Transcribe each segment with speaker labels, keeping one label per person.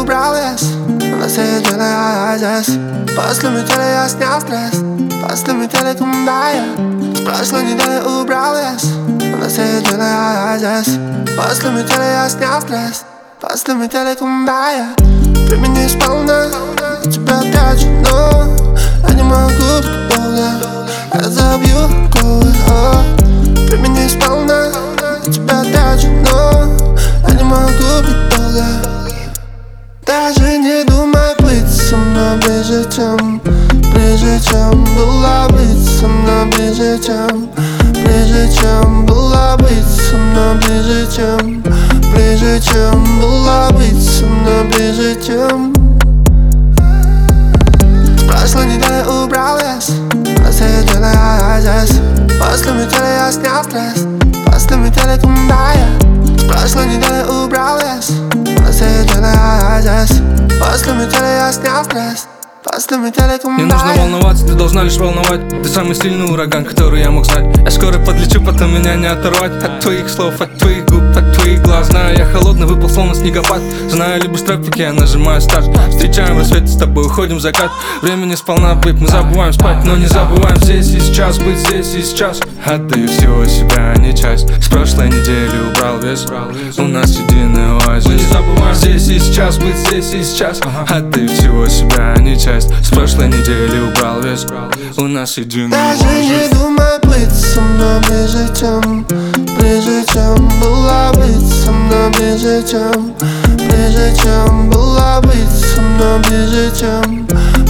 Speaker 1: убрал лес. На сидели оазис. После метели я снял стресс. После метели кумбая. С прошлой недели убрал лес. На сидели оазис. После метели я снял стресс. После метели кумбая. Времени сполна, я тебя трачу, но я не могу быть долго. Я забью колы, времени сполна, я тебя трачу, но я не могу быть долго. Даже не думай быть со мной ближе, чем была быть со мной ближе, чем была быть со мной ближе, чем была быть со мной ближе, чем. С прошлой недели убрал лес. На сидели оазис. После метели я снял стресс. После метели кумбая. С прошлой недели убрал лес. На сидели оазис. После метели я снял стресс. После метели кумбая.
Speaker 2: Не нужно волноваться, ты должна лишь волновать. Ты самый сильный ураган, который я мог знать. Я скоро подлечу, потом меня не оторвать. От твоих слов, от твоих губ, от твоих глаз. Знаю, я холодный, выпал словно снегопад. Знаю, любишь тропики, я нажимаю старт. Встречаем рассвет, с тобой уходим в закат. Времени сполна, бэйб, мы забываем спать, но не забываем здесь и сейчас, быть здесь и сейчас. Отдаю всего себя, а не часть. С прошлой недели убрал вес. У нас единый оазис. Не забываем здесь и сейчас, быть здесь и сейчас. Отдаю всего себя, а не часть. С прошлой недели убрал вес. У нас единый оазис.
Speaker 1: Даже не думай быть со мной ближе, чем была быть со мной ближе, чем была быть со мной ближе, чем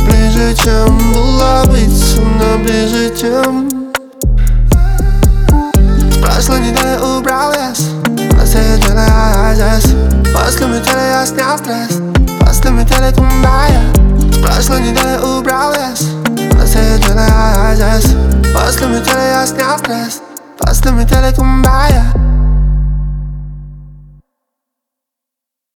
Speaker 1: была быть со мной ближе, чем. С прошлой недели убрал лес. На сидели оазис. После метели я снял стресс. После метели кумбая. С прошлой недели убрал лес. На сидели оазис. После метели я снял стресс. После метели кумбая.